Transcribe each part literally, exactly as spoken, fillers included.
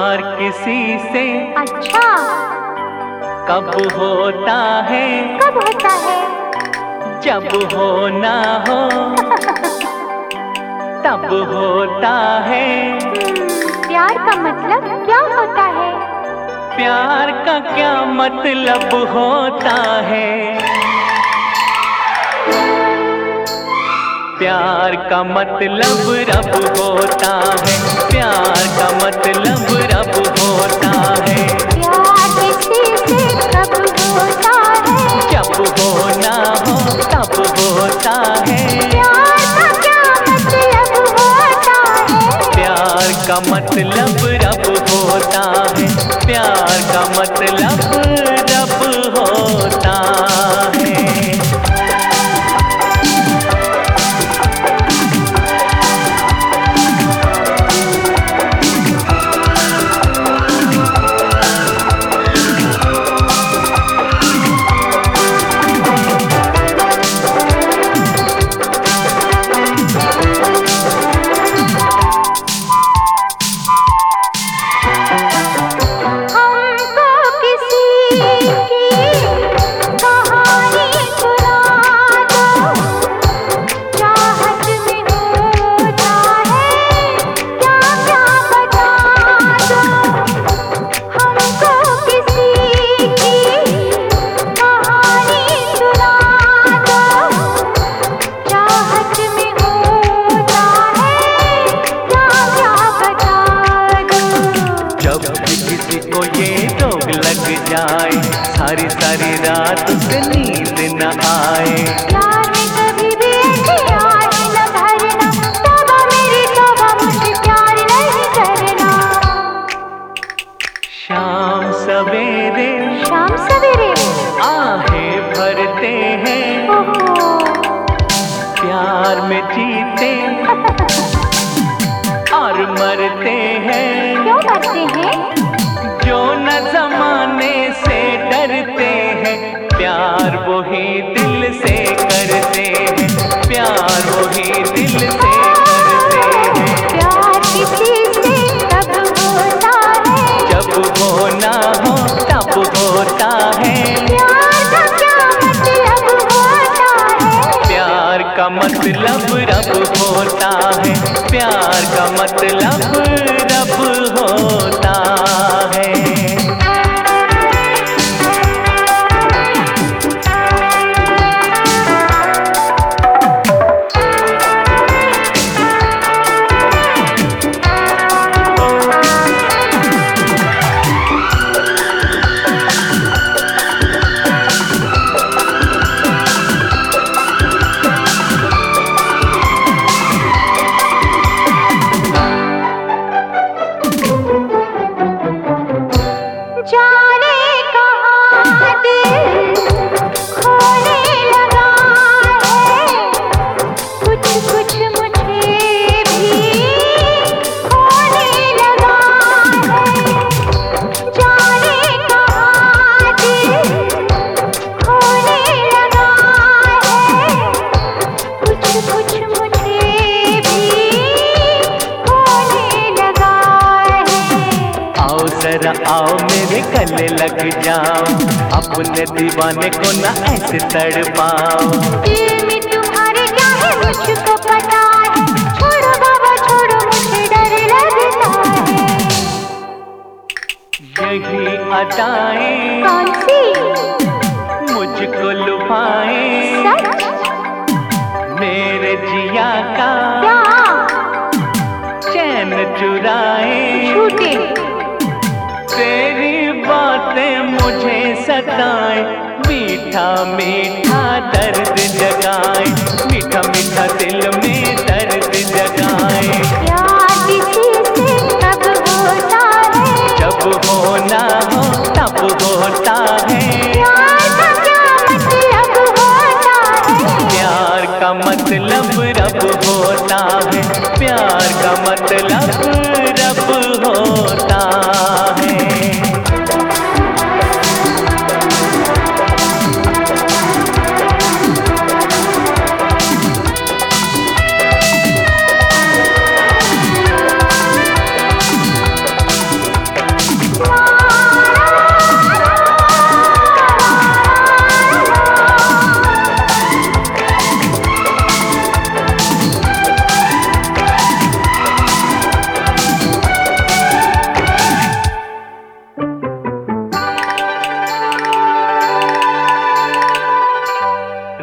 प्यार किसी से अच्छा कब होता है? कब होता है? जब होना हो तब होता है। प्यार का मतलब क्या होता है? प्यार का क्या मतलब होता है? प्यार का मतलब रब होता है। प्यार का मतलब रब होता है। प्यार किसी से कब होता है? जब होना हो तब होता है। प्यार का क्या मतलब होता है? प्यार का मतलब रब होता है। प्यार का मतलब रब होता है। जाए सारी सारी रात उसे नींद न आए। प्यार में कभी भी ऐसी आए न भरना, तौबा मेरी तौबा मुझे प्यार नहीं करना। शाम सवेरे शाम सवेरे आहें भरते हैं, प्यार में जीते और मरते हैं। क्यों मरते हैं? जो न जमाने से डरते हैं, प्यार वही दिल से करते हैं। प्यार वही दिल से करते हैं। प्यार किसी से कब होता है? जब होना हो तब होता है। प्यार का क्या मतलब होता है? प्यार का मतलब रब होता है। प्यार का मतलब रब होता है। जाने कहाँ दिल खोने लगा है, कुछ कुछ मुझे भी होने लगा है। जाने कहाँ दिल खोने लगा है, कुछ कुछ मुझे भी होने लगा है। आओ जरा आओ मेरे गले लग जाओ, अपने दीवाने को ना ऐसे तड़पाओ। दिल में तुम्हारे क्या है मुझको पता है, छोड़ो बाबा छोड़ो मुझे डर लगता है। यही अदाएं कौन सी? मुझको लुभाएं, सच? मेरे जिया का क्या? चैन चुराए। झूठे। तेरी बातें मुझे सताए, मीठा मीठा दर्द जगाए। मीठा मीठा दिल में दर्द जगाए। प्यार किसी से कब होता है? जब होना हो तब होता है। प्यार का क्या मतलब होता है? प्यार का मतलब रब होता है। प्यार का मतलब रब होता है।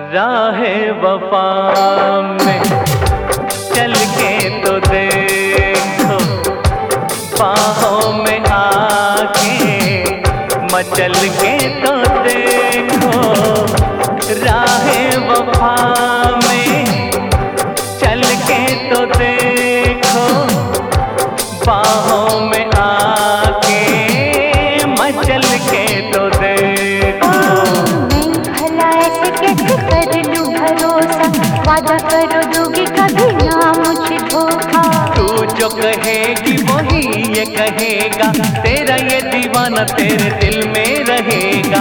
राहे वफा में चल के तो देखो, बाहों में आके मचल के तो देखो। राहे वफा में चल के तो देखो, बाहों में आके मचल के तो देखो। भला ऐसे कैसे कर लूं भरोसा, वादा करो दोगे कभी ना मुझे धोखा। तू जो कहेगी वही ये कहेगा, तेरा ये दीवाना तेरे दिल में रहेगा।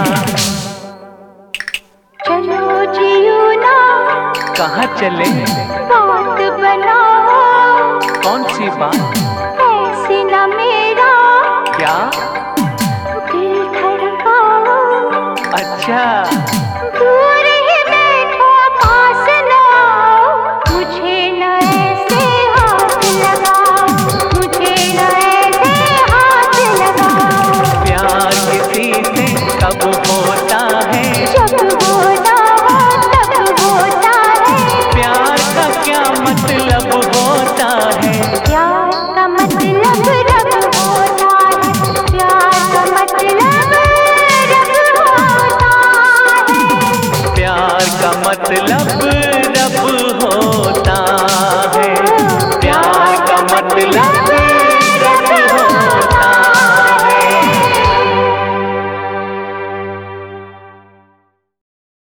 चलो जियो ना, कहाँ चले? बात बनाओ। कौन सी बात? ऐसे ना मेरा क्या? दिल धड़काओ। अच्छा, दूर ही बैठो पास ना आओ, मुझे न ऐसे हाथ लगाओ, मुझे न ऐसे हाथ लगाओ। प्यार किसी से कब होता है, जब होता हो तब होता है। प्यार का क्या मतलब होता है? प्यार का मतलब रब होता है, प्यार का मतलब रब होता है। प्यार का मतलब रब होता है, प्यार का मतलब